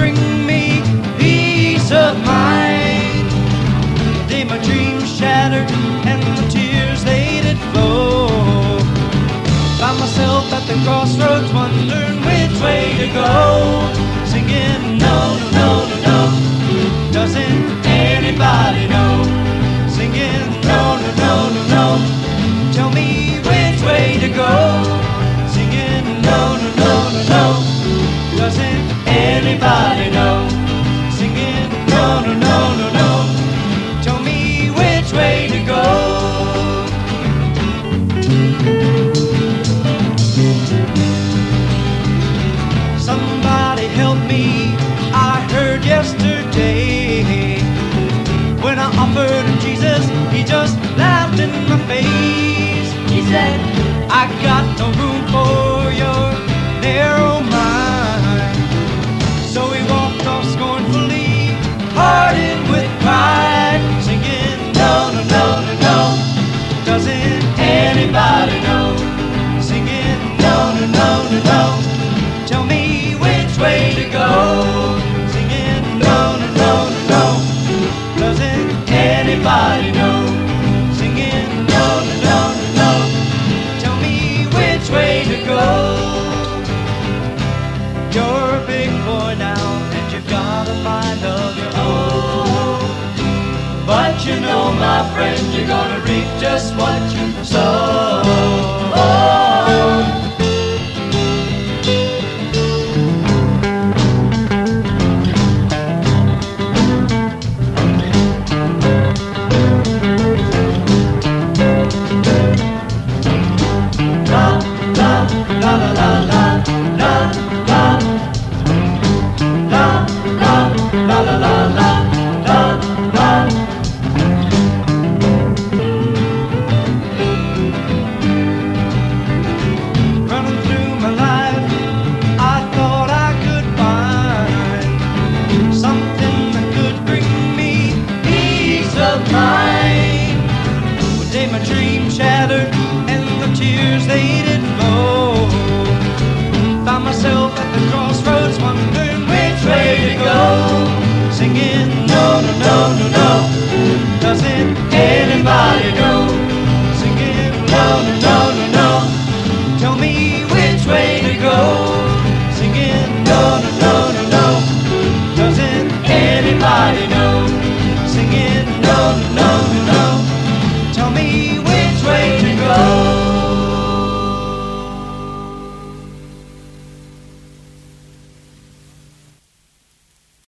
bring me peace of mind. Then my dreams shattered and the tears they did flow. Found myself at the crossroads wondering which way to go. Singing no, no, no, no, no. Doesn't anybody know? Singing no, no, no, no, no. Tell me which way to go. Singing no, no, no, no, no. Doesn't anybody know? Singing no, no, no, no, no. Tell me which way to go. Somebody help me, I heard yesterday. When I offered him Jesus, he just laughed in my face. He said, I got no room for your narrow mind. So he walked off scornfully, hearted with pride, singing no, no, no, no, no. Doesn't anybody know? Singing no, no, no, no, no. Tell me which way to go. Singing no, no, no, no, no. Doesn't anybody know? Singing no, no, no, no, no. Tell me which way to go. You're a big boy now, and you've got a mind of your own. But you know, my friend, you're gonna reap just what you sow. La la la